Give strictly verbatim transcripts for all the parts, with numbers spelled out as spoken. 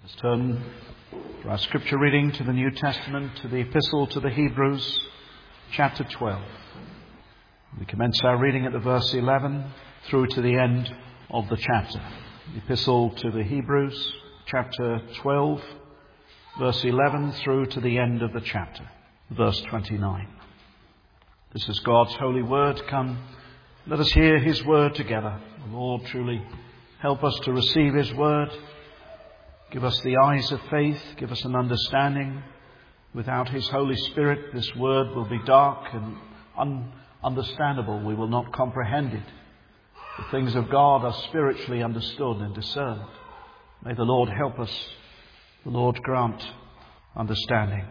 Let's turn for our scripture reading to the New Testament, to the Epistle to the Hebrews, chapter twelve. We commence our reading at the verse eleven through to the end of the chapter. The Epistle to the Hebrews, chapter twelve, verse eleven through to the end of the chapter, verse twenty-nine. This is God's holy word. Come, let us hear his word together. The Lord truly help us to receive his word. Give us the eyes of faith. Give us an understanding. Without his Holy Spirit, this word will be dark and ununderstandable. We will not comprehend it. The things of God are spiritually understood and discerned. May the Lord help us. The Lord grant understanding.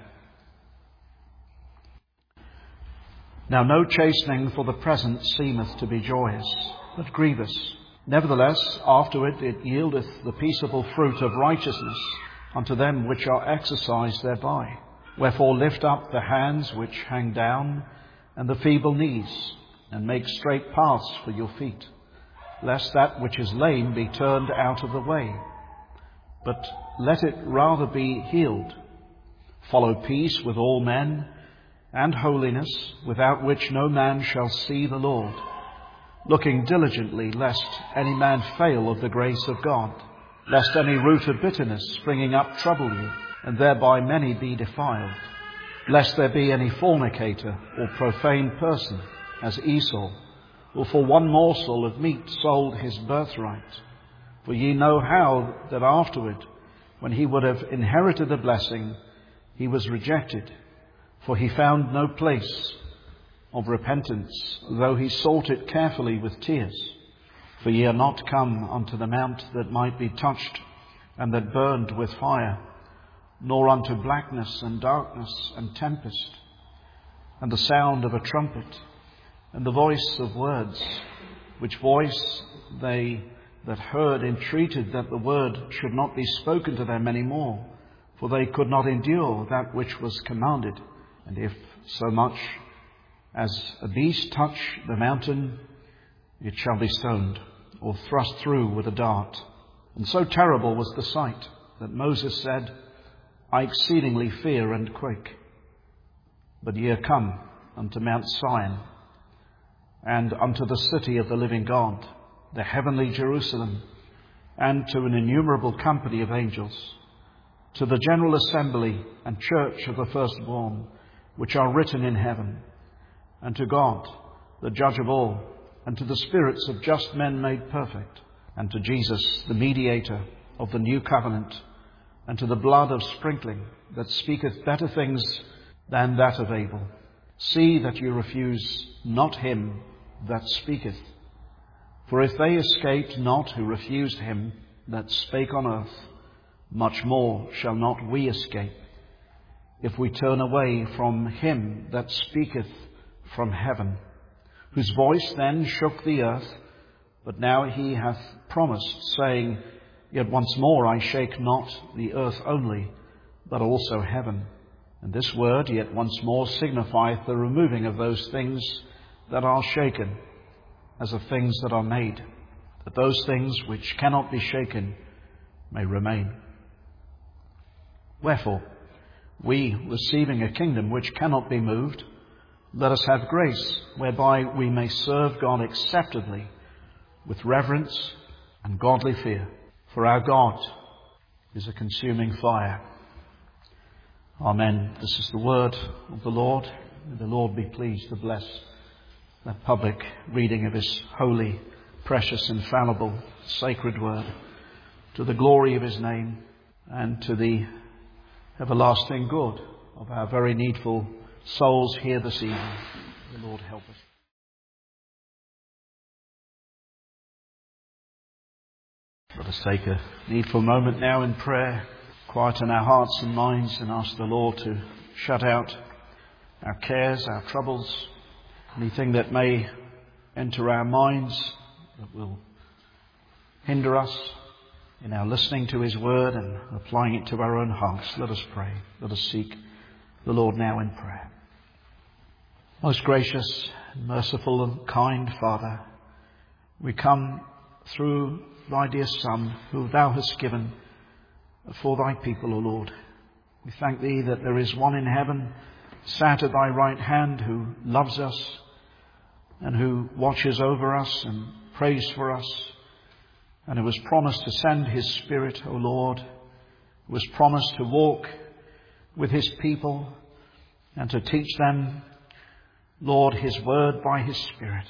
Now no chastening for the present seemeth to be joyous, but grievous. Nevertheless, afterward it yieldeth the peaceable fruit of righteousness unto them which are exercised thereby. Wherefore lift up the hands which hang down, and the feeble knees, and make straight paths for your feet, lest that which is lame be turned out of the way, but let it rather be healed. Follow peace with all men, and holiness, without which no man shall see the Lord, looking diligently lest any man fail of the grace of God, lest any root of bitterness springing up trouble you, and thereby many be defiled, lest there be any fornicator or profane person, as Esau, who for one morsel of meat sold his birthright. For ye know how that afterward, when he would have inherited the blessing, he was rejected, for he found no place of repentance, though he sought it carefully with tears. For ye are not come unto the mount that might be touched, and that burned with fire, nor unto blackness and darkness and tempest, and the sound of a trumpet, and the voice of words, which voice they that heard entreated that the word should not be spoken to them any more, for they could not endure that which was commanded. And if so much as a beast touch the mountain, it shall be stoned, or thrust through with a dart. And so terrible was the sight, that Moses said, I exceedingly fear and quake. But ye are come unto Mount Sion, and unto the city of the living God, the heavenly Jerusalem, and to an innumerable company of angels, to the general assembly and church of the firstborn, which are written in heaven, and to God, the judge of all, and to the spirits of just men made perfect, and to Jesus, the mediator of the new covenant, and to the blood of sprinkling that speaketh better things than that of Abel. See that you refuse not him that speaketh. For if they escaped not who refused him that spake on earth, much more shall not we escape, if we turn away from him that speaketh from heaven, whose voice then shook the earth, but now he hath promised, saying, Yet once more I shake not the earth only, but also heaven. And this word, yet once more, signifieth the removing of those things that are shaken, as of things that are made, that those things which cannot be shaken may remain. Wherefore, we, receiving a kingdom which cannot be moved, let us have grace whereby we may serve God acceptably with reverence and godly fear. For our God is a consuming fire. Amen. This is the word of the Lord. May the Lord be pleased to bless the public reading of his holy, precious, infallible, sacred word, to the glory of his name and to the everlasting good of our very needful souls here this evening. The Lord help us. Let us take a needful moment now in prayer, quieten our hearts and minds, and ask the Lord to shut out our cares, our troubles, anything that may enter our minds that will hinder us in our listening to his word and applying it to our own hearts. Let us pray. Let us seek the Lord now in prayer. Most gracious, merciful and kind Father, we come through thy dear Son, who thou hast given for thy people, O Lord. We thank thee that there is one in heaven sat at thy right hand who loves us and who watches over us and prays for us, and who has promised to send his Spirit, O Lord, who has promised to walk with his people and to teach them, Lord, his word by his Spirit.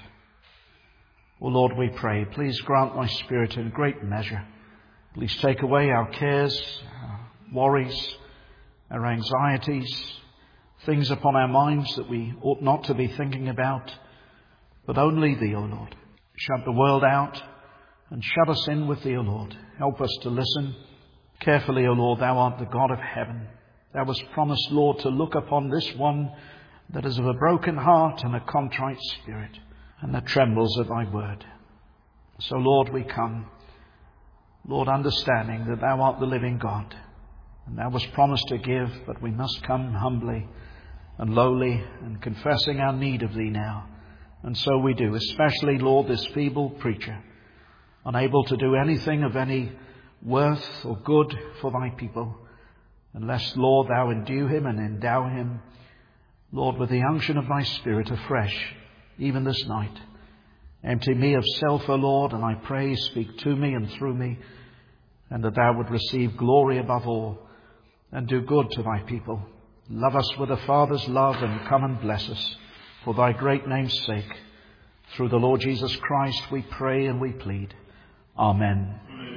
O Lord, we pray, please grant thy Spirit in great measure. Please take away our cares, our worries, our anxieties, things upon our minds that we ought not to be thinking about, but only thee, O Lord. Shut the world out and shut us in with thee, O Lord. Help us to listen carefully, O Lord. Thou art the God of heaven. Thou hast promised, Lord, to look upon this one that is of a broken heart and a contrite spirit, and that trembles at thy word. So, Lord, we come, Lord, understanding that thou art the living God, and thou hast promised to give, but we must come humbly and lowly and confessing our need of thee now. And so we do, especially, Lord, this feeble preacher, unable to do anything of any worth or good for thy people, unless, Lord, thou endue him and endow him, Lord, with the unction of thy Spirit afresh, even this night. Empty me of self, O Lord, and I pray, speak to me and through me, and that thou would receive glory above all, and do good to thy people. Love us with a Father's love, and come and bless us, for thy great name's sake. Through the Lord Jesus Christ we pray and we plead. Amen.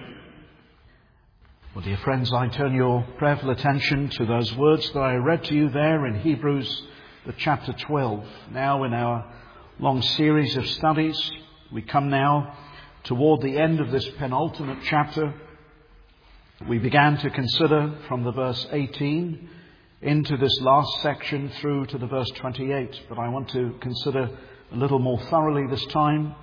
Well, dear friends, I turn your prayerful attention to those words that I read to you there in Hebrews, the chapter twelve. Now in our long series of studies, we come now toward the end of this penultimate chapter. We began to consider from the verse eighteen into this last section through to the verse twenty-eight. But I want to consider a little more thoroughly this time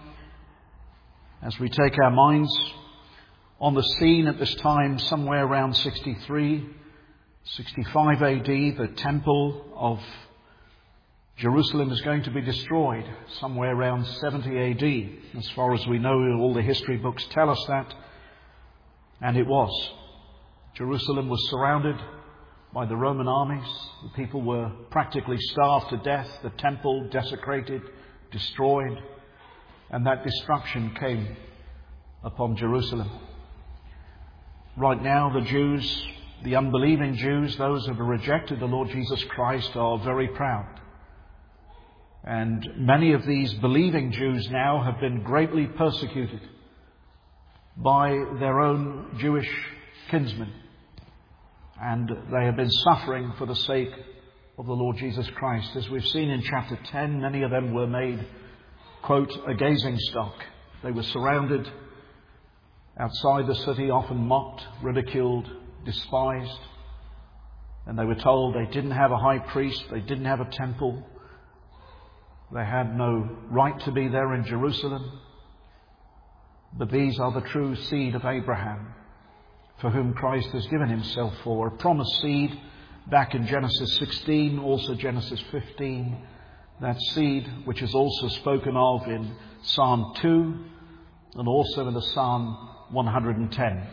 as we take our minds on the scene at this time, somewhere around sixty-three, sixty-five A D, the temple of Jerusalem is going to be destroyed somewhere around seventy A D. As far as we know, all the history books tell us that. And it was. Jerusalem was surrounded by the Roman armies. The people were practically starved to death. The temple desecrated, destroyed. And that destruction came upon Jerusalem. Right now, the Jews, the unbelieving Jews, those who have rejected the Lord Jesus Christ, are very proud. And many of these believing Jews now have been greatly persecuted by their own Jewish kinsmen. And they have been suffering for the sake of the Lord Jesus Christ. As we've seen in chapter ten, many of them were made, quote, a gazing stock. They were surrounded outside the city, often mocked, ridiculed, despised. And they were told they didn't have a high priest, they didn't have a temple, they had no right to be there in Jerusalem. But these are the true seed of Abraham, for whom Christ has given himself for. A promised seed back in Genesis sixteen, also Genesis fifteen. That seed which is also spoken of in Psalm two and also in the Psalm one hundred ten.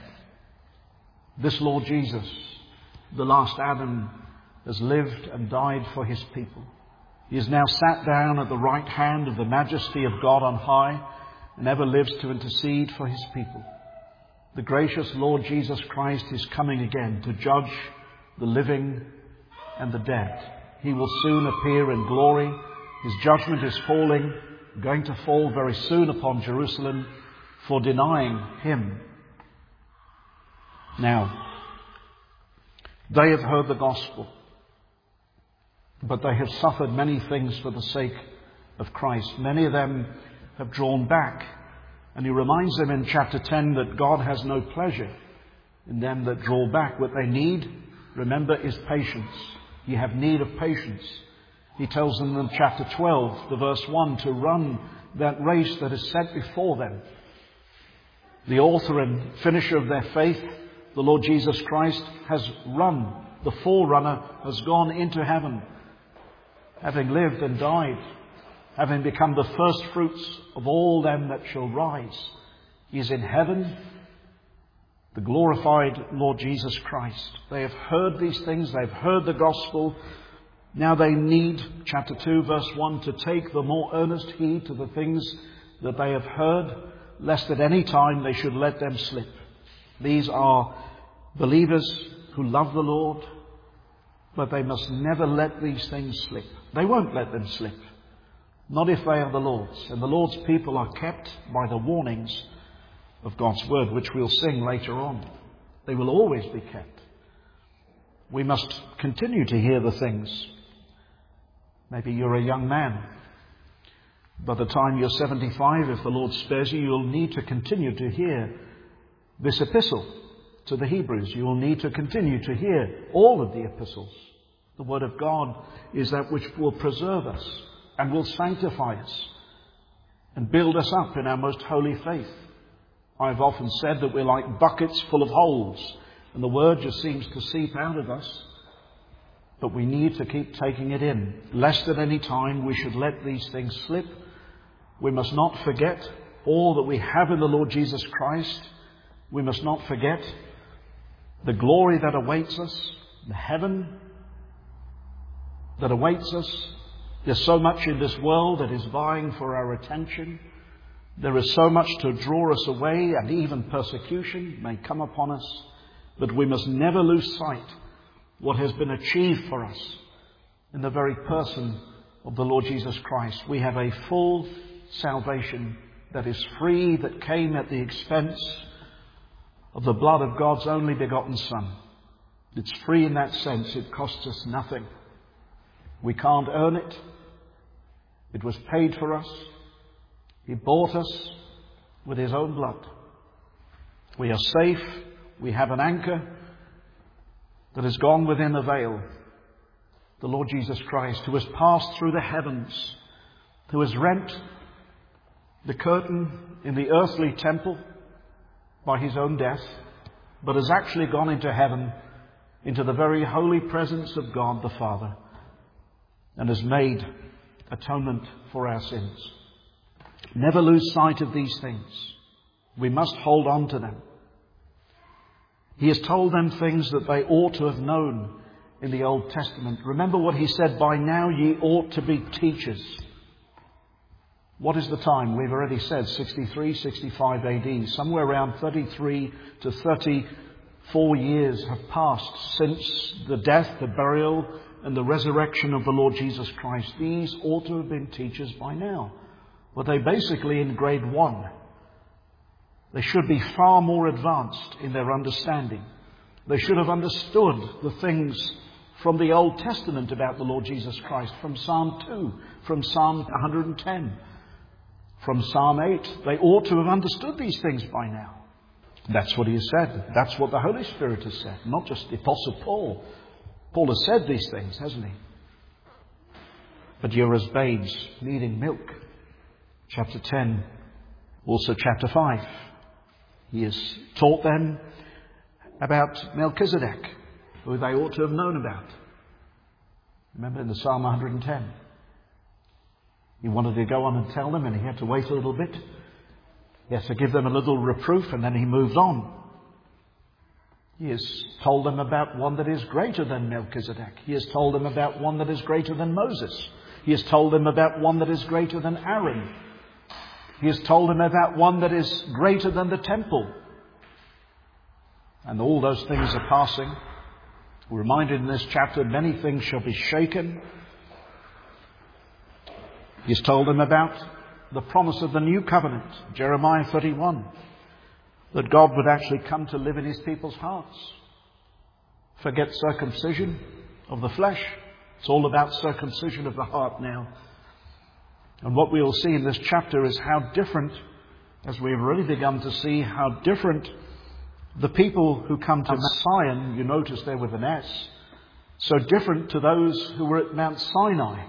This Lord Jesus, the last Adam, has lived and died for his people. He is now sat down at the right hand of the majesty of God on high and ever lives to intercede for his people. The gracious Lord Jesus Christ is coming again to judge the living and the dead. He will soon appear in glory. His judgment is falling, going to fall very soon upon Jerusalem for denying him. Now, they have heard the gospel, but they have suffered many things for the sake of Christ. Many of them have drawn back. And he reminds them in chapter ten that God has no pleasure in them that draw back. What they need, remember, is patience. You have need of patience. He tells them in chapter twelve, the verse one, to run that race that is set before them. The author and finisher of their faith, the Lord Jesus Christ, has run. The forerunner has gone into heaven, having lived and died, having become the first fruits of all them that shall rise. He is in heaven, the glorified Lord Jesus Christ. They have heard these things. They've heard the gospel. Now they need, chapter two, verse one, to take the more earnest heed to the things that they have heard, lest at any time they should let them slip. These are believers who love the Lord, but they must never let these things slip. They won't let them slip. Not if they are the Lord's. And the Lord's people are kept by the warnings of God's word, which we'll sing later on. They will always be kept. We must continue to hear the things. Maybe you're a young man. By the time you're seventy-five, if the Lord spares you, you'll need to continue to hear this epistle to the Hebrews. You will need to continue to hear all of the epistles. The word of God is that which will preserve us and will sanctify us and build us up in our most holy faith. I've often said that we're like buckets full of holes, and the word just seems to seep out of us. But we need to keep taking it in, lest at any time we should let these things slip. We must not forget all that we have in the Lord Jesus Christ. We must not forget the glory that awaits us, the heaven that awaits us. There's so much in this world that is vying for our attention. There is so much to draw us away, and even persecution may come upon us. But we must never lose sight what has been achieved for us in the very person of the Lord Jesus Christ. We have a full salvation that is free, that came at the expense of the blood of God's only begotten Son. It's free in that sense. It costs us nothing. We can't earn it. It was paid for us. He bought us with His own blood. We are safe. We have an anchor that has gone within the veil. The Lord Jesus Christ, who has passed through the heavens, who has rent the curtain in the earthly temple by His own death, but has actually gone into heaven, into the very holy presence of God the Father, and has made atonement for our sins. Never lose sight of these things. We must hold on to them. He has told them things that they ought to have known in the Old Testament. Remember what He said, by now ye ought to be teachers. What is the time? We've already said sixty-three, sixty-five A D. Somewhere around thirty-three to thirty-four years have passed since the death, the burial, and the resurrection of the Lord Jesus Christ. These ought to have been teachers by now. But they're basically in grade one. They should be far more advanced in their understanding. They should have understood the things from the Old Testament about the Lord Jesus Christ, from Psalm two, from Psalm one hundred ten, from Psalm eight. They ought to have understood these things by now. That's what he has said. That's what the Holy Spirit has said, not just the Apostle Paul. Paul has said these things, hasn't he? But you're as babes needing milk. Chapter ten, also chapter five. He has taught them about Melchizedek, who they ought to have known about. Remember in the Psalm one hundred ten. He wanted to go on and tell them, and he had to wait a little bit. He had to give them a little reproof, and then he moved on. He has told them about one that is greater than Melchizedek. He has told them about one that is greater than Moses. He has told them about one that is greater than Aaron. He has told them about one that is greater than the temple. And all those things are passing. We're reminded in this chapter, many things shall be shaken. He's told them about the promise of the new covenant, Jeremiah thirty-one, that God would actually come to live in His people's hearts. Forget circumcision of the flesh. It's all about circumcision of the heart now. And what we'll see in this chapter is how different, as we've already begun to see, how different the people who come to Mount Zion, you notice there with an S, so different to those who were at Mount Sinai.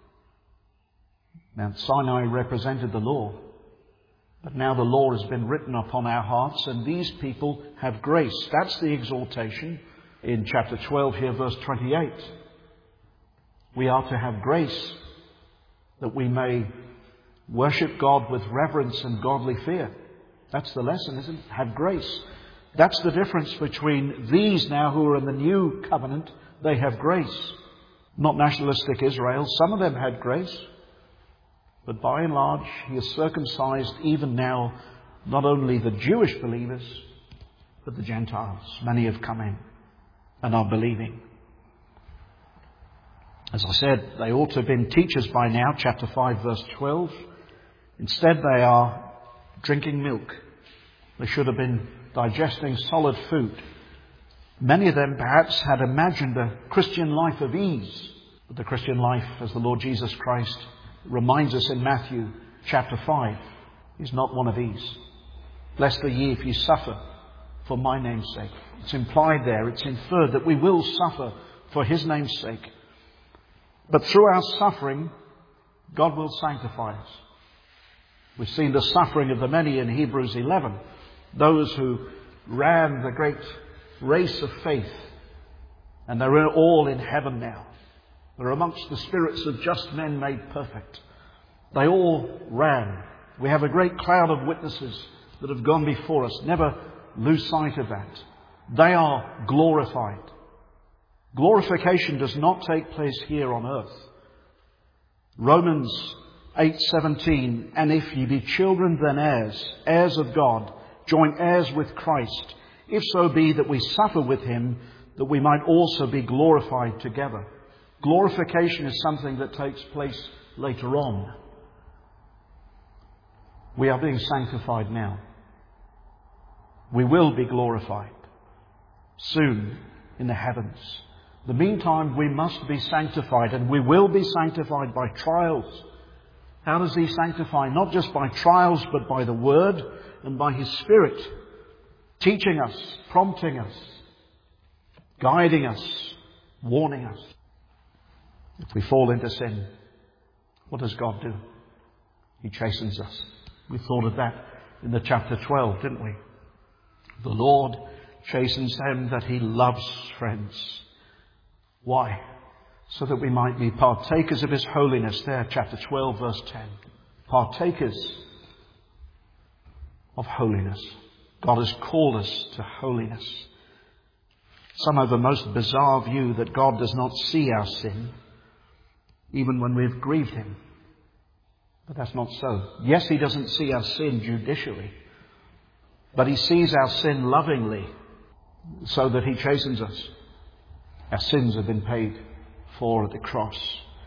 Mount Sinai represented the law, but now the law has been written upon our hearts, and these people have grace. That's the exaltation in chapter twelve here, verse twenty-eight. We are to have grace, that we may worship God with reverence and godly fear. That's the lesson, isn't it? Have grace. That's the difference between these now who are in the new covenant. They have grace. Not nationalistic Israel. Some of them had grace. But by and large, he has circumcised even now not only the Jewish believers, but the Gentiles. Many have come in and are believing. As I said, they ought to have been teachers by now, chapter five, verse twelve. Instead, they are drinking milk. They should have been digesting solid food. Many of them perhaps had imagined a Christian life of ease. But the Christian life, as the Lord Jesus Christ reminds us in Matthew chapter five, is not one of ease. Blessed are ye if ye suffer for my name's sake. It's implied there, it's inferred that we will suffer for his name's sake. But through our suffering, God will sanctify us. We've seen the suffering of the many in Hebrews eleven. Those who ran the great race of faith. And they're all in heaven now. They're amongst the spirits of just men made perfect. They all ran. We have a great cloud of witnesses that have gone before us. Never lose sight of that. They are glorified. Glorification does not take place here on earth. Romans eight seventeen, and if ye be children, then heirs, heirs of God, joint heirs with Christ, if so be that we suffer with him, that we might also be glorified together. Glorification is something that takes place later on. We are being sanctified now. We will be glorified soon in the heavens. In the meantime, we must be sanctified, and we will be sanctified by trials. How does he sanctify? Not just by trials, but by the Word and by his Spirit, teaching us, prompting us, guiding us, warning us. If we fall into sin, what does God do? He chastens us. We thought of that in the chapter twelve, didn't we? The Lord chastens them that he loves, friends. Why? So that we might be partakers of his holiness. There, chapter twelve, verse ten. Partakers of holiness. God has called us to holiness. Some have the most bizarre view that God does not see our sin, even when we've grieved him. But that's not so. Yes, he doesn't see our sin judicially, but he sees our sin lovingly, so that he chastens us. Our sins have been paid for at the cross.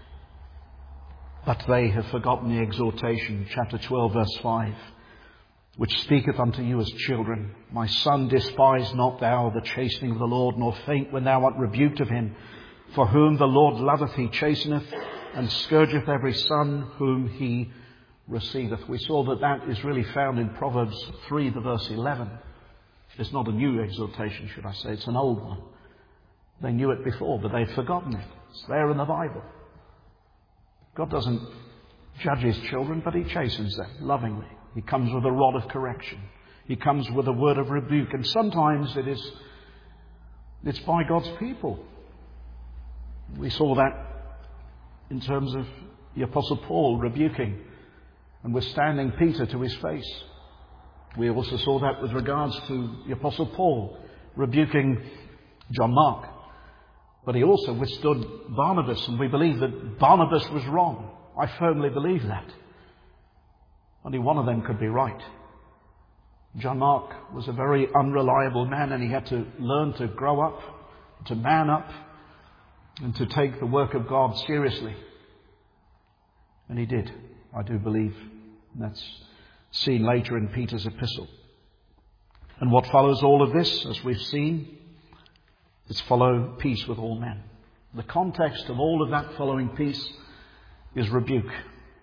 But they have forgotten the exhortation, chapter twelve, verse five, which speaketh unto you as children. My son, despise not thou the chastening of the Lord, nor faint when thou art rebuked of him. For whom the Lord loveth, he chasteneth, and scourgeth every son whom he receiveth. We saw that that is really found in Proverbs three, the verse eleven. It's not a new exhortation, should I say. It's an old one. They knew it before, but they'd forgotten it. It's there in the Bible. God doesn't judge his children, but he chastens them lovingly. He comes with a rod of correction. He comes with a word of rebuke. And sometimes it is, it's by God's people. We saw that in terms of the Apostle Paul rebuking and withstanding Peter to his face. We also saw that with regards to the Apostle Paul rebuking John Mark. But he also withstood Barnabas, and we believe that Barnabas was wrong. I firmly believe that. Only one of them could be right. John Mark was a very unreliable man, and he had to learn to grow up, to man up, and to take the work of God seriously. And he did, I do believe. And that's seen later in Peter's epistle. And what follows all of this, as we've seen, is follow peace with all men. The context of all of that following peace is rebuke.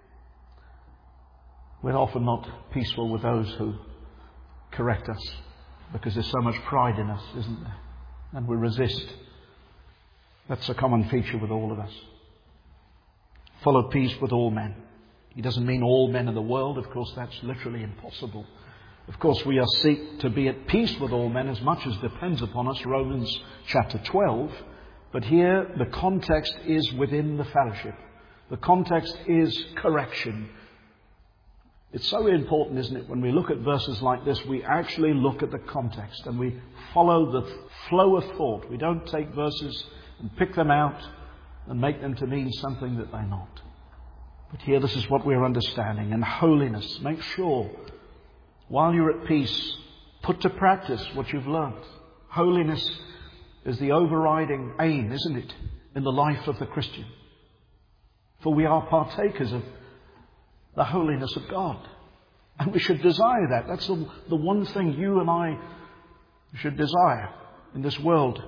We're often not peaceful with those who correct us, because there's so much pride in us, isn't there? And we resist. That's a common feature with all of us. Follow peace with all men. He doesn't mean all men in the world. Of course, that's literally impossible. Of course, we are seek to be at peace with all men as much as depends upon us, Romans chapter twelve. But here, the context is within the fellowship. The context is correction. It's so important, isn't it, when we look at verses like this, we actually look at the context and we follow the flow of thought. We don't take verses and pick them out and make them to mean something that they're not. But here, this is what we're understanding. And holiness, make sure, while you're at peace, put to practice what you've learned. Holiness is the overriding aim, isn't it, in the life of the Christian? For we are partakers of the holiness of God. And we should desire that. That's the, the one thing you and I should desire in this world.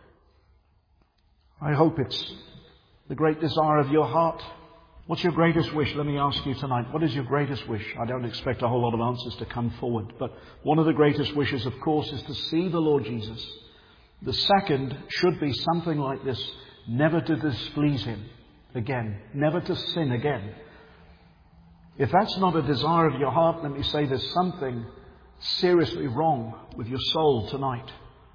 I hope it's the great desire of your heart. What's your greatest wish? Let me ask you tonight. What is your greatest wish? I don't expect a whole lot of answers to come forward. But one of the greatest wishes, of course, is to see the Lord Jesus. The second should be something like this. Never to displease Him again. Never to sin again. If that's not a desire of your heart, let me say there's something seriously wrong with your soul tonight.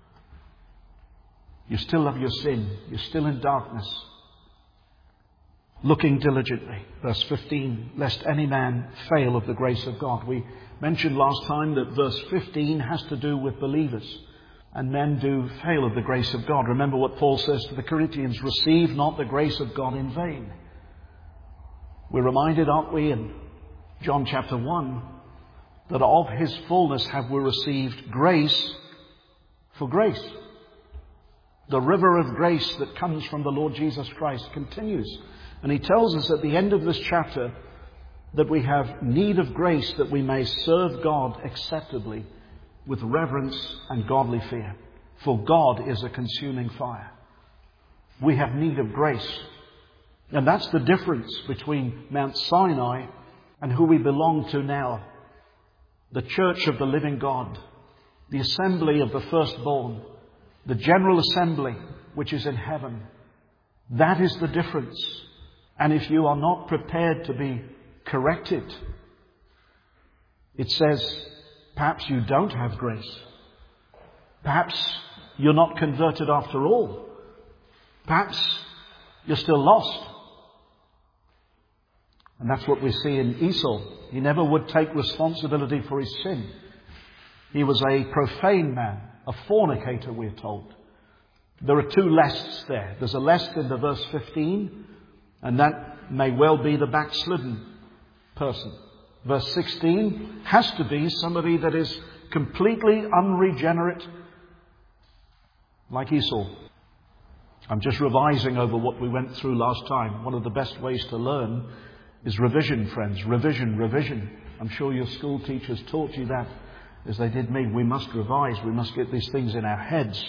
You still love your sin. You're still in darkness. Looking diligently. Verse fifteen, lest any man fail of the grace of God. We mentioned last time that verse fifteen has to do with believers. And men do fail of the grace of God. Remember what Paul says to the Corinthians, receive not the grace of God in vain. We're reminded, aren't we, in John chapter one, that of His fullness have we received grace for grace. The river of grace that comes from the Lord Jesus Christ continues. And he tells us at the end of this chapter that we have need of grace that we may serve God acceptably with reverence and godly fear. For God is a consuming fire. We have need of grace. And that's the difference between Mount Sinai and who we belong to now. The church of the living God. The assembly of the firstborn. The general assembly which is in heaven. That is the difference. And if you are not prepared to be corrected, it says, perhaps you don't have grace. Perhaps you're not converted after all. Perhaps you're still lost. And that's what we see in Esau. He never would take responsibility for his sin. He was a profane man, a fornicator, we're told. There are two lests there. There's a lest in the verse fifteen, and that may well be the backslidden person. Verse sixteen has to be somebody that is completely unregenerate, like Esau. I'm just revising over what we went through last time. One of the best ways to learn is revision, friends. Revision, revision. I'm sure your school teachers taught you that as they did me. We must revise. We must get these things in our heads.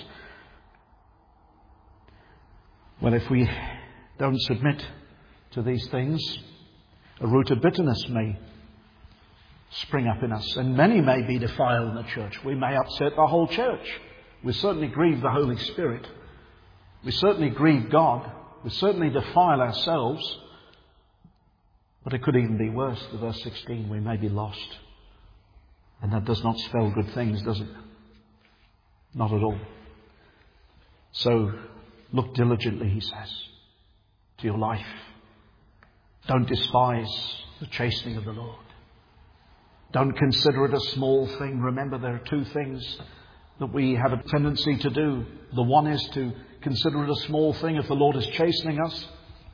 Well, if we don't submit to these things, a root of bitterness may spring up in us, and many may be defiled in the church. We may upset the whole church. We certainly grieve the Holy Spirit. We certainly grieve God. We certainly defile ourselves. But it could even be worse. To verse sixteen, we may be lost. And that does not spell good things, does it? Not at all. So, look diligently, he says, to your life. Don't despise the chastening of the Lord. Don't consider it a small thing. Remember, there are two things that we have a tendency to do. The one is to consider it a small thing if the Lord is chastening us.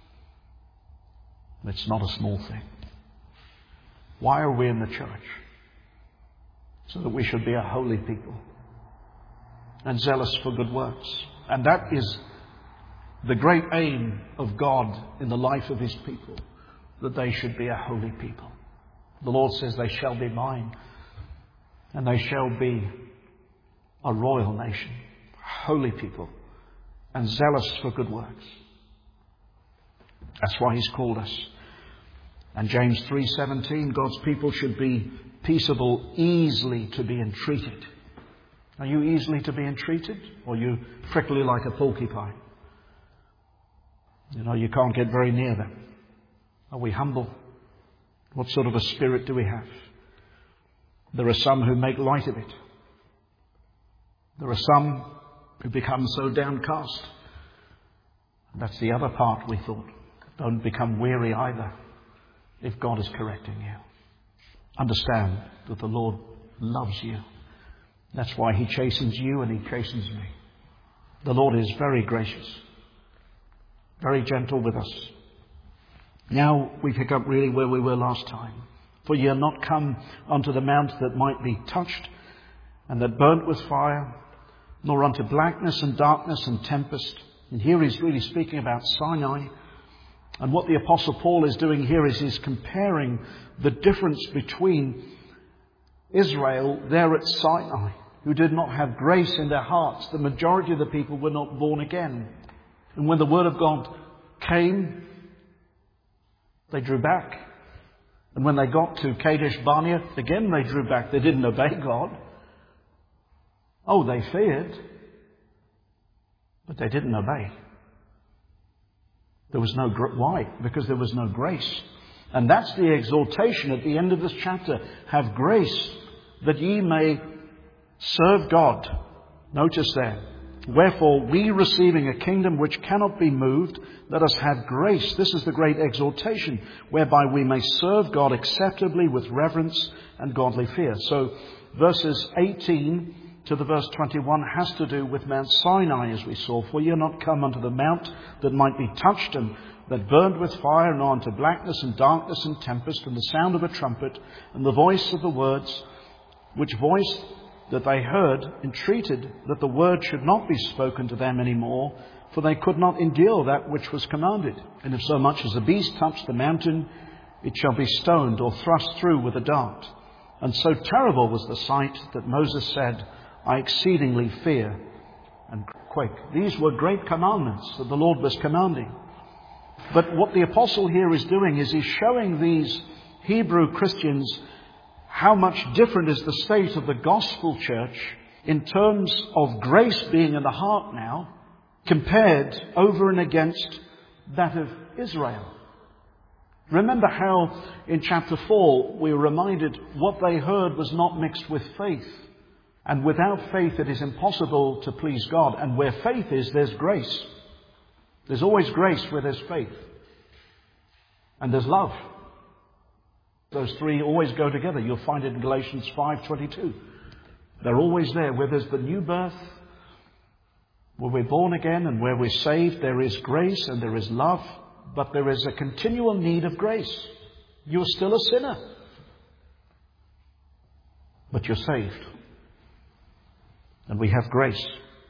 It's not a small thing. Why are we in the church? So that we should be a holy people and zealous for good works. And that is the great aim of God in the life of His people, that they should be a holy people. The Lord says, they shall be mine, and they shall be a royal nation, holy people, and zealous for good works. That's why He's called us. And James three seventeen, God's people should be peaceable, easily to be entreated. Are you easily to be entreated? Or are you prickly like a porcupine? You know, you can't get very near them. Are we humble? What sort of a spirit do we have? There are some who make light of it. There are some who become so downcast. That's the other part, we thought. Don't become weary either if God is correcting you. understand that the Lord loves you. That's why he chastens you and he chastens me. The Lord is very gracious, very gentle with us. Now we pick up really where we were last time. For ye are not come unto the mount that might be touched, and that burnt with fire, nor unto blackness and darkness and tempest. And here he's really speaking about Sinai. And what the Apostle Paul is doing here is he's comparing the difference between Israel there at Sinai, who did not have grace in their hearts. The majority of the people were not born again. And when the word of God came, they drew back. And when they got to Kadesh Barnea, again they drew back. They didn't obey God. Oh, they feared, but they didn't obey. There was no, gr- why? Because there was no grace. And that's the exhortation at the end of this chapter. Have grace that ye may serve God. Notice there. Wherefore, we receiving a kingdom which cannot be moved, let us have grace. This is the great exhortation, whereby we may serve God acceptably with reverence and godly fear. So, verses eighteen to the verse twenty-one has to do with Mount Sinai, as we saw. For ye are not come unto the mount that might be touched, and that burned with fire, nor unto blackness and darkness and tempest, and the sound of a trumpet, and the voice of the words, which voice that they heard entreated that the word should not be spoken to them any more, for they could not endure that which was commanded. And if so much as a beast touch the mountain, it shall be stoned or thrust through with a dart. And so terrible was the sight that Moses said, I exceedingly fear and quake. These were great commandments that the Lord was commanding. But what the apostle here is doing is he's showing these Hebrew Christians how much different is the state of the gospel church in terms of grace being in the heart now, compared over and against that of Israel. Remember how in chapter four we were reminded what they heard was not mixed with faith. And without faith it is impossible to please God. And where faith is, there's grace. There's always grace where there's faith. And there's love. Those three always go together. You'll find it in Galatians five twenty-two. They're always there. Where there's the new birth, where we're born again and where we're saved, there is grace and there is love. But there is a continual need of grace. You're still a sinner. But you're saved. And we have grace.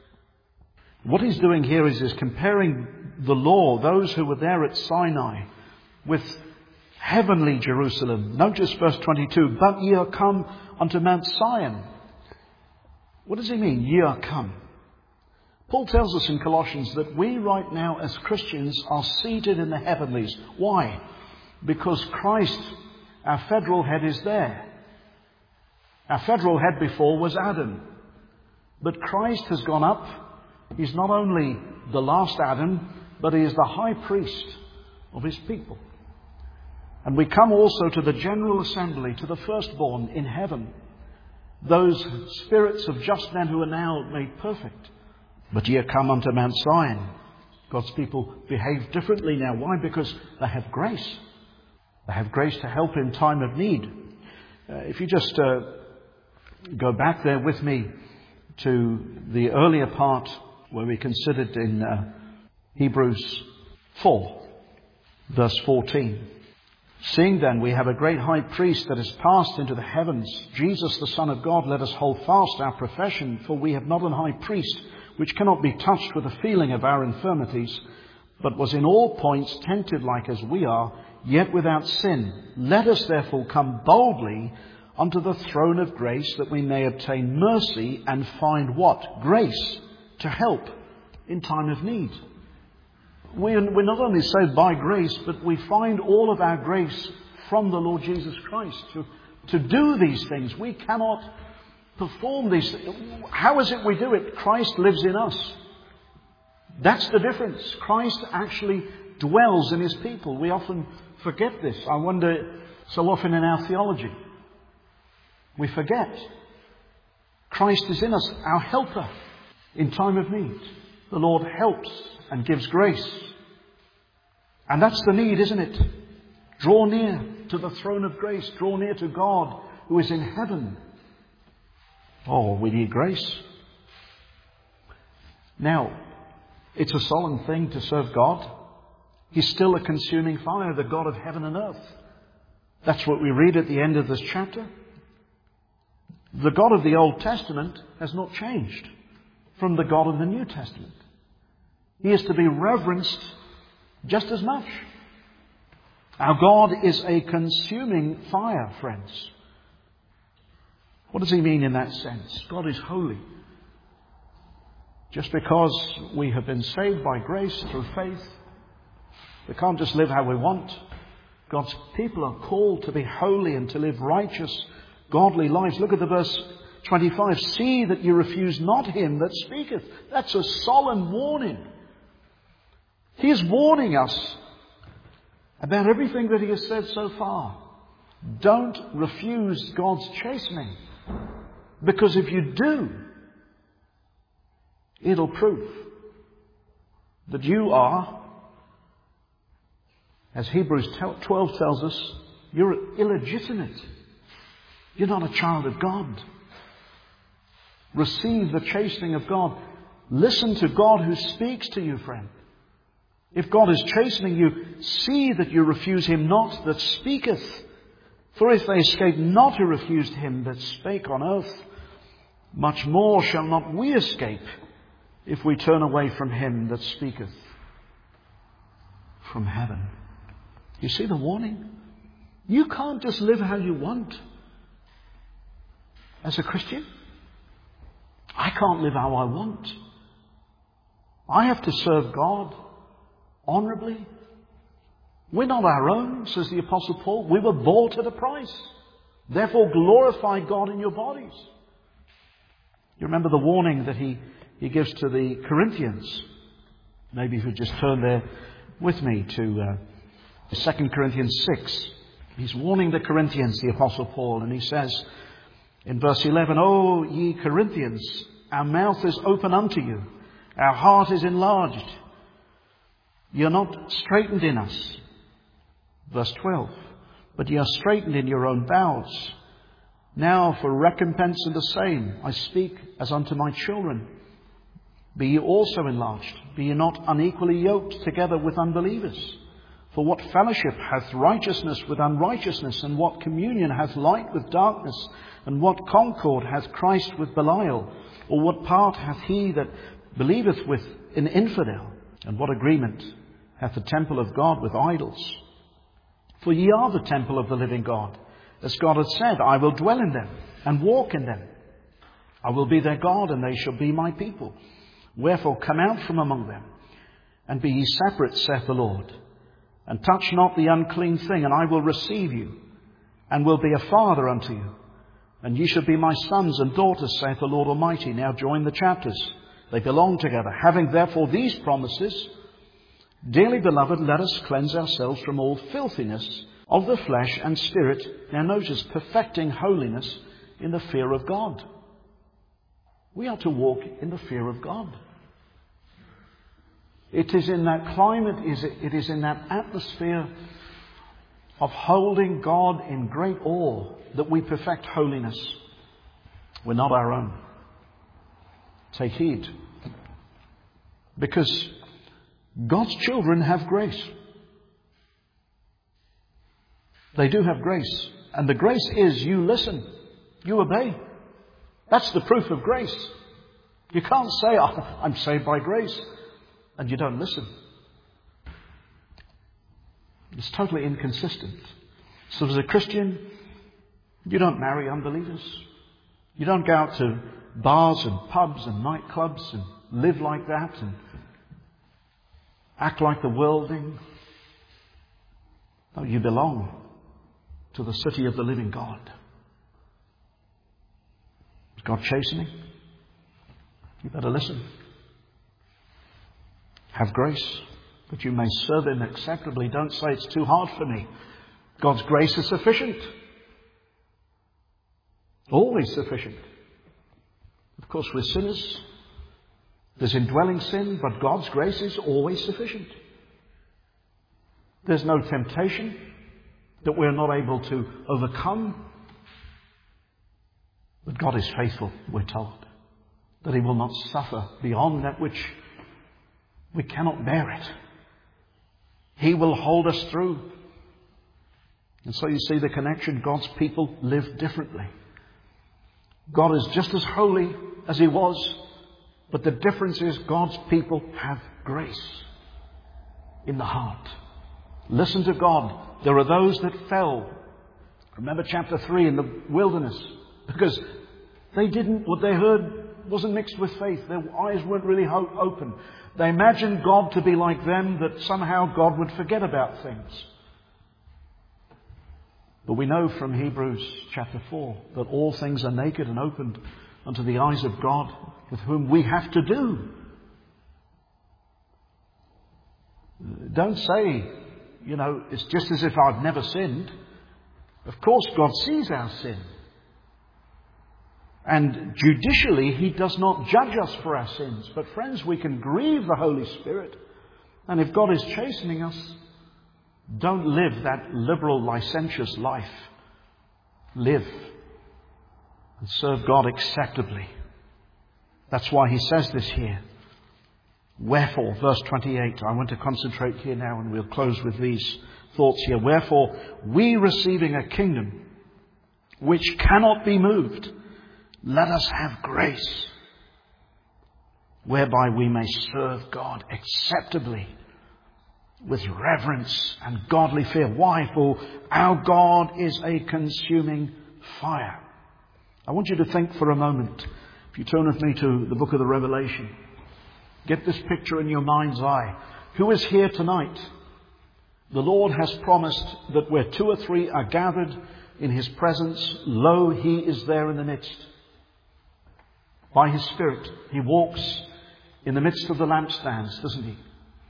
What he's doing here is he's comparing the law, those who were there at Sinai, with heavenly Jerusalem. Notice verse twenty-two. But ye are come unto Mount Sion. What does he mean, ye are come? Paul tells us in Colossians that we right now as Christians are seated in the heavenlies. Why? Because Christ, our federal head, is there. Our federal head before was Adam. But Christ has gone up. He's not only the last Adam, but he is the high priest of his people. And we come also to the general assembly, to the firstborn in heaven, those spirits of just men who are now made perfect. But ye are come unto Mount Sion. God's people behave differently now. Why? Because they have grace. They have grace to help in time of need. Uh, if you just uh, go back there with me to the earlier part where we considered in uh, Hebrews four, verse fourteen. Seeing then we have a great high priest that is passed into the heavens, Jesus the Son of God, let us hold fast our profession, for we have not an high priest which cannot be touched with the feeling of our infirmities, but was in all points tempted like as we are, yet without sin. Let us therefore come boldly unto the throne of grace, that we may obtain mercy and find what? Grace to help in time of need. We're not only saved by grace, but we find all of our grace from the Lord Jesus Christ. To, to do these things, we cannot perform these things. How is it we do it? Christ lives in us. That's the difference. Christ actually dwells in his people. We often forget this. I wonder, so often in our theology, we forget. Christ is in us, our helper in time of need. The Lord helps and gives grace. And that's the need, isn't it? Draw near to the throne of grace. Draw near to God who is in heaven. Oh, we need grace. Now, it's a solemn thing to serve God. He's still a consuming fire, the God of heaven and earth. That's what we read at the end of this chapter. The God of the Old Testament has not changed from the God of the New Testament. He is to be reverenced just as much. Our God is a consuming fire, friends. What does he mean in that sense? God is holy. Just because we have been saved by grace through faith, we can't just live how we want. God's people are called to be holy and to live righteous, godly lives. Look at the verse twenty-five. See that you refuse not him that speaketh. That's a solemn warning. He is warning us about everything that he has said so far. Don't refuse God's chastening. Because if you do, it'll prove that you are, as Hebrews twelve tells us, you're illegitimate. You're not a child of God. Receive the chastening of God. Listen to God who speaks to you, friend. If God is chastening you, see that you refuse him not that speaketh. For if they escape not who refused him that spake on earth, much more shall not we escape if we turn away from him that speaketh from heaven. You see the warning? You can't just live how you want as a Christian. I can't live how I want. I have to serve God honourably. We're not our own, says the Apostle Paul. We were bought at a price. Therefore glorify God in your bodies. You remember the warning that he, he gives to the Corinthians. Maybe if you just turn there with me to uh, Second Corinthians six. He's warning the Corinthians, the Apostle Paul, and he says in verse eleven, O ye Corinthians, our mouth is open unto you. Our heart is enlarged. Ye are not straitened in us. Verse twelve, but ye are straitened in your own bowels. Now for recompense of the same, I speak as unto my children. Be ye also enlarged. Be ye not unequally yoked together with unbelievers. For what fellowship hath righteousness with unrighteousness? And what communion hath light with darkness? And what concord hath Christ with Belial? Or what part hath he that believeth with an infidel? And what agreement hath the temple of God with idols? For ye are the temple of the living God. As God hath said, I will dwell in them and walk in them. I will be their God, and they shall be my people. Wherefore come out from among them, and be ye separate, saith the Lord. And touch not the unclean thing, and I will receive you, and will be a father unto you. And ye shall be my sons and daughters, saith the Lord Almighty. Now join the chapters. They belong together. Having therefore these promises, dearly beloved, let us cleanse ourselves from all filthiness of the flesh and spirit. Now notice, perfecting holiness in the fear of God. We are to walk in the fear of God. It is in that climate, it is in that atmosphere of holding God in great awe that we perfect holiness. We're not our own. Take heed. Because God's children have grace. They do have grace. And the grace is you listen. You obey. That's the proof of grace. You can't say, oh, I'm saved by grace, and you don't listen. It's totally inconsistent. So as a Christian, you don't marry unbelievers. You don't go out to bars and pubs and nightclubs and live like that and act like the worldling. No, you belong to the city of the living God. Is God chastening? You better listen. Have grace that you may serve him acceptably. Don't say it's too hard for me. God's grace is sufficient. Always sufficient. Of course, we're sinners. There's indwelling sin, but God's grace is always sufficient. There's no temptation that we're not able to overcome. But God is faithful, we're told, that He will not suffer beyond that which we cannot bear it. He will hold us through. And so you see the connection. God's people live differently. God is just as holy as He was, but the difference is God's people have grace in the heart. Listen to God. There are those that fell. Remember chapter three in the wilderness, because they didn't, what they heard wasn't mixed with faith. Their eyes weren't really ho- open. They imagined God to be like them, that somehow God would forget about things. But we know from Hebrews chapter four that all things are naked and opened unto the eyes of God, with whom we have to do. Don't say, you know, it's just as if I've never sinned. Of course God sees our sin. And judicially He does not judge us for our sins. But friends, we can grieve the Holy Spirit. And if God is chastening us, don't live that liberal, licentious life. Live and serve God acceptably. That's why He says this here. Wherefore, verse twenty-eight, I want to concentrate here now and we'll close with these thoughts here. Wherefore, we receiving a kingdom which cannot be moved, let us have grace, whereby we may serve God acceptably with reverence and godly fear. Why? For our God is a consuming fire. I want you to think for a moment. If you turn with me to the book of the Revelation, get this picture in your mind's eye. Who is here tonight? The Lord has promised that where two or three are gathered in His presence, lo, He is there in the midst. By His Spirit, He walks in the midst of the lampstands, doesn't He?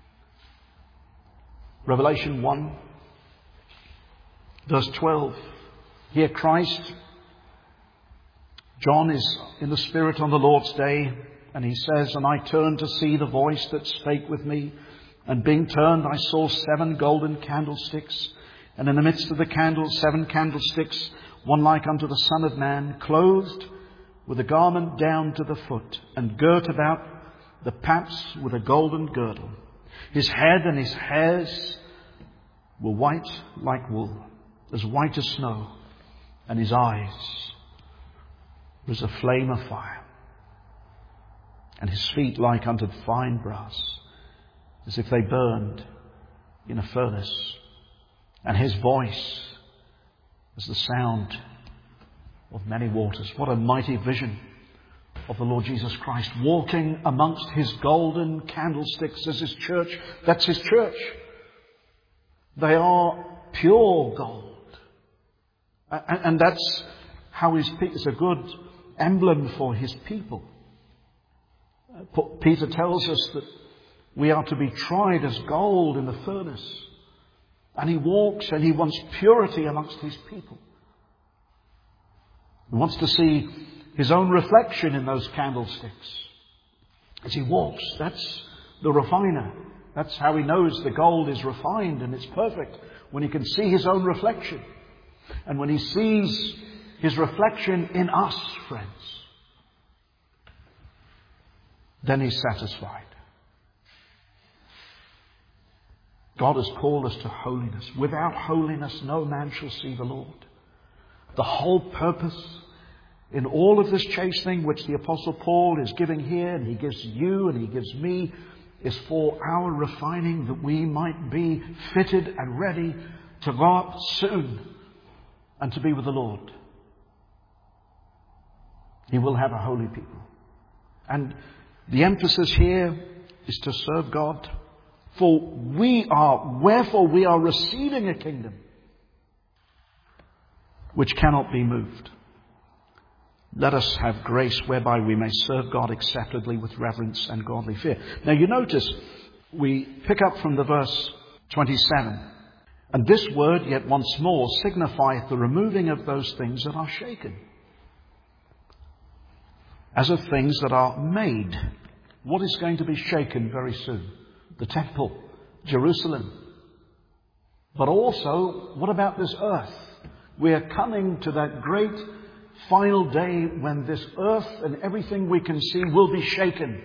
Revelation one, verse twelve. Here Christ, John is in the Spirit on the Lord's day, and he says, and I turned to see the voice that spake with me, and being turned I saw seven golden candlesticks, and in the midst of the candles seven candlesticks, one like unto the Son of Man, clothed with a garment down to the foot, and girt about the paps with a golden girdle. His head and his hairs were white like wool, as white as snow, and his eyes was a flame of fire, and his feet like unto fine brass, as if they burned in a furnace, and his voice as the sound of many waters. What a mighty vision of the Lord Jesus Christ, walking amongst His golden candlesticks as His church. That's His church. They are pure gold. And that's how His people, it's a good emblem for His people. Peter tells us that we are to be tried as gold in the furnace. And He walks and He wants purity amongst His people. He wants to see His own reflection in those candlesticks as He walks. That's the refiner. That's how He knows the gold is refined and it's perfect, when He can see His own reflection. And when He sees His reflection in us, friends, then He's satisfied. God has called us to holiness. Without holiness no man shall see the Lord. The whole purpose in all of this chastening which the Apostle Paul is giving here, and he gives you and he gives me, is for our refining, that we might be fitted and ready to go up soon and to be with the Lord. He will have a holy people. And the emphasis here is to serve God. For we are, wherefore we are receiving a kingdom which cannot be moved. Let us have grace whereby we may serve God acceptably with reverence and godly fear. Now you notice we pick up from the verse twenty-seven. And this word yet once more signifieth the removing of those things that are shaken, as of things that are made. What is going to be shaken very soon? The temple, Jerusalem. But also, what about this earth? We are coming to that great final day when this earth and everything we can see will be shaken.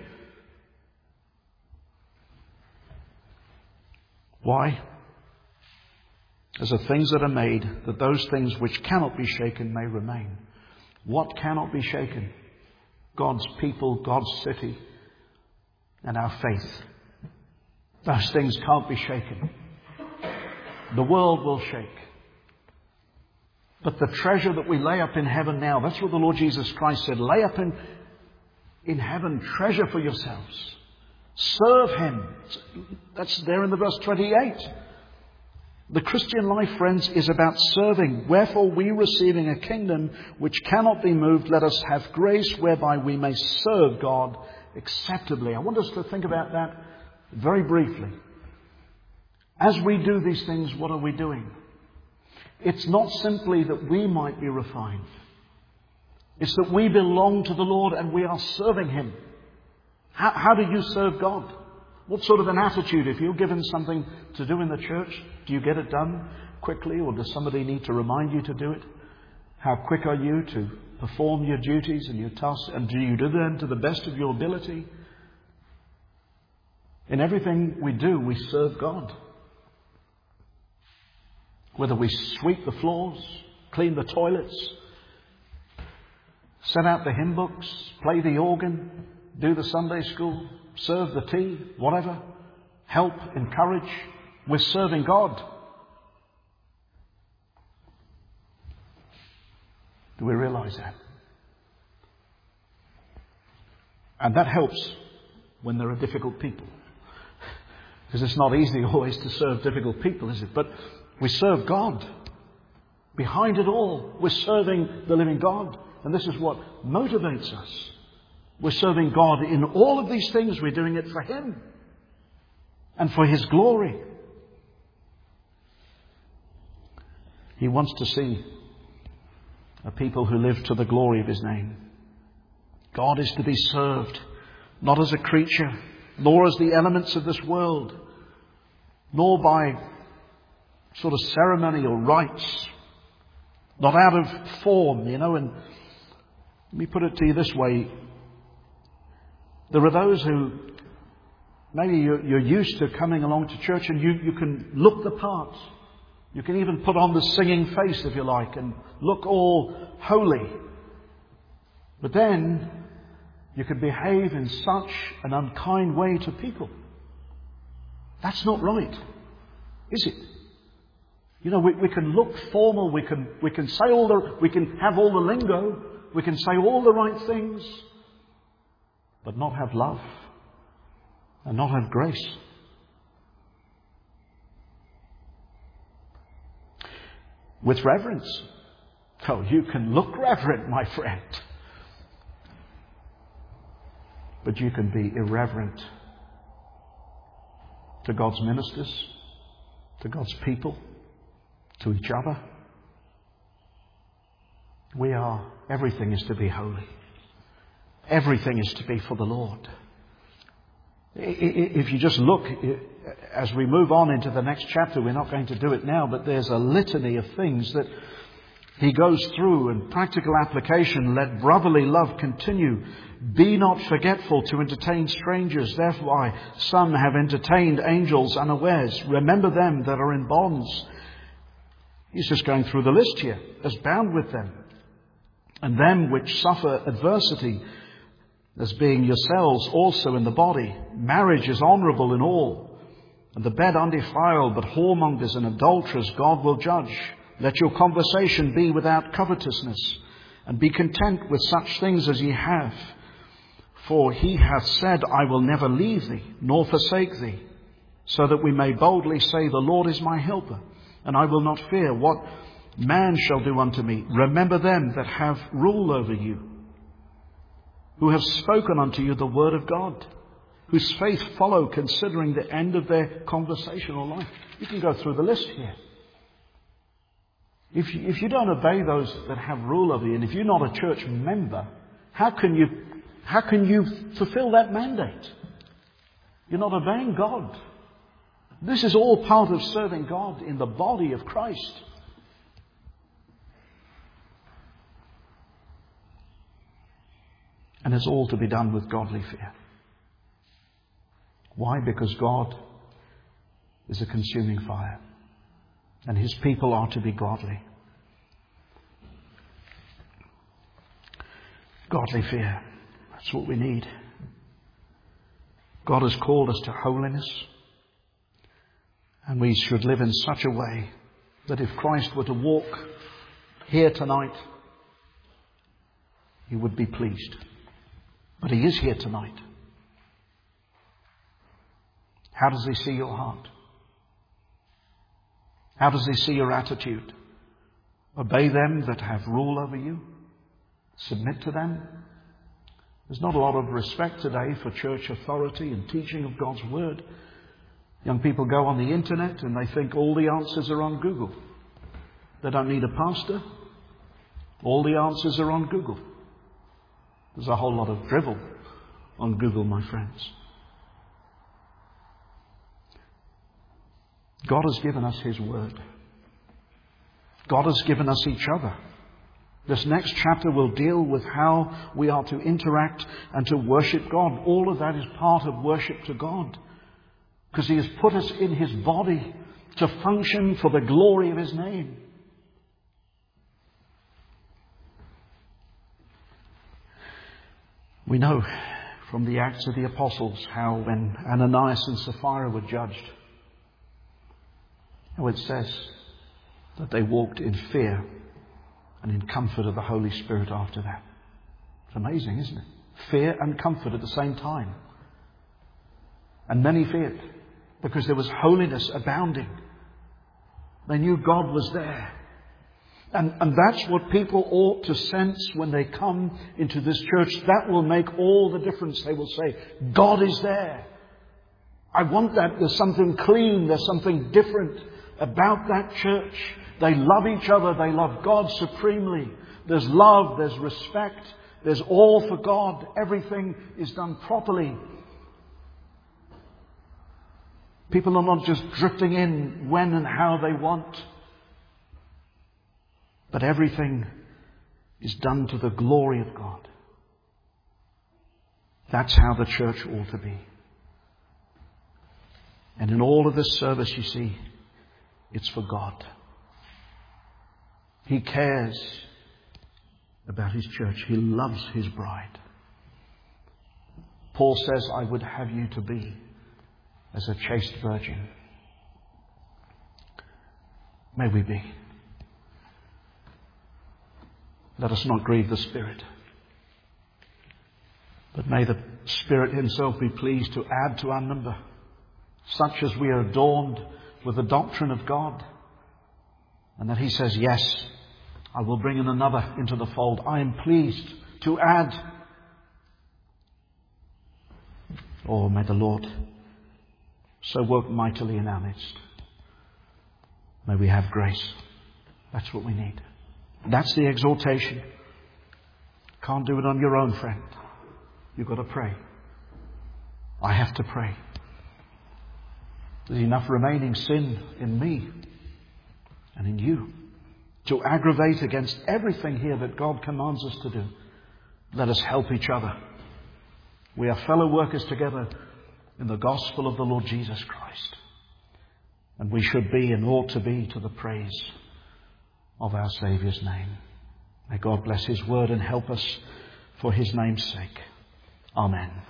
Why? As the things that are made, that those things which cannot be shaken may remain. What cannot be shaken? God's people, God's city, and our faith. Those things can't be shaken. The world will shake. But the treasure that we lay up in heaven now, that's what the Lord Jesus Christ said. Lay up in, in heaven treasure for yourselves. Serve Him. That's there in the verse twenty-eight. The Christian life, friends, is about serving. Wherefore we, receiving a kingdom which cannot be moved, let us have grace whereby we may serve God acceptably. I want us to think about that very briefly. As we do these things, what are we doing? It's not simply that we might be refined. It's that we belong to the Lord and we are serving Him. How, how do you serve God? What sort of an attitude? If you're given something to do in the church, do you get it done quickly, or does somebody need to remind you to do it? How quick are you to perform your duties and your tasks? And do you do them to the best of your ability? In everything we do, we serve God. Whether we sweep the floors, clean the toilets, set out the hymn books, play the organ, do the Sunday school, serve the tea, whatever, help, encourage, we're serving God. Do we realize that? And that helps when there are difficult people. Because it's not easy always to serve difficult people, is it? But we serve God. Behind it all, we're serving the living God. And this is what motivates us. We're serving God in all of these things. We're doing it for Him and for His glory. He wants to see a people who live to the glory of His name. God is to be served, not as a creature, nor as the elements of this world, nor by sort of ceremony or rites, not out of form, you know. And let me put it to you this way. There are those who, maybe you're, you're used to coming along to church and you, you can look the part. You can even put on the singing face, if you like, and look all holy. But then you can behave in such an unkind way to people. That's not right, is it? You know, we, we can look formal, we can we can say all the we can have all the lingo, we can say all the right things, but not have love and not have grace. With reverence. Oh, you can look reverent, my friend. But you can be irreverent to God's ministers, to God's people, to each other. We are, everything is to be holy. Everything is to be for the Lord. If you just look, as we move on into the next chapter, we're not going to do it now, but there's a litany of things that he goes through, and practical application. Let brotherly love continue. Be not forgetful to entertain strangers. Therefore some have entertained angels unawares. Remember them that are in bonds. He's just going through the list here, as bound with them. And them which suffer adversity, as being yourselves also in the body. Marriage is honourable in all, and the bed undefiled, but whoremongers and adulterers God will judge. Let your conversation be without covetousness, and be content with such things as ye have. For he hath said, I will never leave thee, nor forsake thee, so that we may boldly say, the Lord is my helper, and I will not fear what man shall do unto me. Remember them that have rule over you, who have spoken unto you the word of God, whose faith follow, considering the end of their conversational life. You can go through the list here. If you, if you don't obey those that have rule over you, and if you're not a church member, how can you how can you fulfill that mandate? You're not obeying God. This is all part of serving God in the body of Christ. And it's all to be done with godly fear. Why? Because God is a consuming fire. And His people are to be godly. Godly fear. That's what we need. God has called us to holiness. And we should live in such a way that if Christ were to walk here tonight, He would be pleased. But He is here tonight. How does He see your heart? How does He see your attitude? Obey them that have rule over you. Submit to them. There's not a lot of respect today for church authority and teaching of God's Word. Young people go on the internet and they think all the answers are on Google. They don't need a pastor. All the answers are on Google. There's a whole lot of drivel on Google, my friends. God has given us His Word. God has given us each other. This next chapter will deal with how we are to interact and to worship God. All of that is part of worship to God. Because He has put us in His body to function for the glory of His name. We know from the Acts of the Apostles how when Ananias and Sapphira were judged, how it says that they walked in fear and in comfort of the Holy Spirit after that. It's amazing, isn't it? Fear and comfort at the same time. And many feared because there was holiness abounding. They knew God was there. And, and that's what people ought to sense when they come into this church. That will make all the difference. They will say, God is there. I want that. There's something clean. There's something different about that church. They love each other. They love God supremely. There's love. There's respect. There's all for God. Everything is done properly. People are not just drifting in when and how they want. But everything is done to the glory of God. That's how the church ought to be. And in all of this service, you see, it's for God. He cares about His church. He loves His bride. Paul says, I would have you to be as a chaste virgin. May we be. Let us not grieve the Spirit. But may the Spirit Himself be pleased to add to our number, such as we are adorned with the doctrine of God. And that He says, yes, I will bring in another into the fold. I am pleased to add. Oh, may the Lord so work mightily in our midst. May we have grace. That's what we need. That's the exhortation. Can't do it on your own, friend. You've got to pray. I have to pray. There's enough remaining sin in me and in you to aggravate against everything here that God commands us to do. Let us help each other. We are fellow workers together in the gospel of the Lord Jesus Christ. And we should be and ought to be to the praise of our Saviour's name. May God bless His word and help us for His name's sake. Amen.